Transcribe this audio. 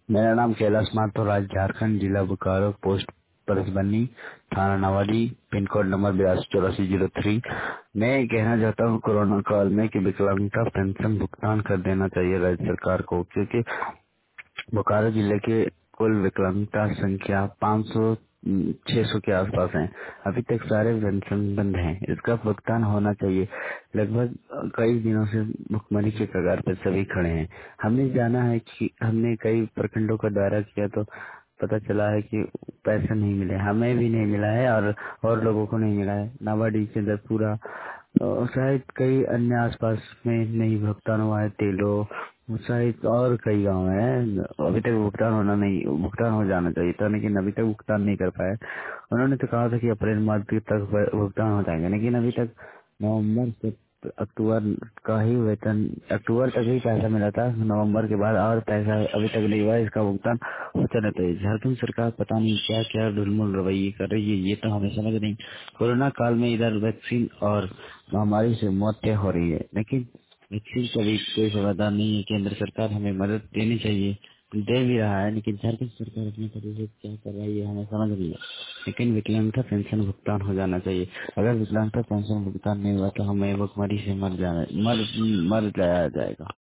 मेरा नाम कैलाश माथुर, राज्य झारखंड, जिला बोकारो, पोस्ट परसबनी, थाना नवाडी, पिन कोड नंबर 828403। मैं कहना चाहता हूँ कोरोना काल में कि विकलांगता पेंशन भुगतान कर देना चाहिए राज्य सरकार को, क्योंकि बोकारो जिले के कुल विकलांगता संख्या 500 600 के आसपास है। अभी तक सारे पेंशन बंद हैं, इसका भुगतान होना चाहिए। लगभग कई दिनों से भुखमरी के कगार पर सभी खड़े हैं। हमने जाना है कि हमने कई प्रखंडों का दौरा किया तो पता चला है कि पैसा नहीं मिले, हमें भी नहीं मिला है और लोगों को नहीं मिला है। नावाडी के अंदर पूरा शायद कई अन्य आसपास में नहीं भुगतान हुआ है। तेलो शायद और कई गांव हैं, अभी तक भुगतान हो जाना चाहिए था, लेकिन अभी तक भुगतान नहीं कर पाए। उन्होंने तो कहा था कि अप्रैल माह तक भुगतान हो जाएंगे, लेकिन अभी तक नवंबर से अक्टूबर का ही वेतन, अक्टूबर तक ही पैसा मिला था, नवंबर के बाद और पैसा अभी तक नहीं हुआ। इसका भुगतान होता रहता है। झारखंड सरकार पता नहीं क्या क्या ढुलमुल रवैये कर रही है, ये तो हमें समझ नहीं। कोरोना काल में इधर वैक्सीन और महामारी से मौतें हो रही है, लेकिन वैक्सीन का भी कोई समाधान नहीं है। केंद्र सरकार हमें मदद देनी चाहिए, दे भी रहा है, लेकिन झारखंड सरकार अपने तरह से क्या कर रही है हमें समझ नहीं है। लेकिन विकलांगता पेंशन भुगतान हो जाना चाहिए। अगर विकलांगता पेंशन भुगतान नहीं हुआ तो हमें भुखमरी से मर जाया जाएगा।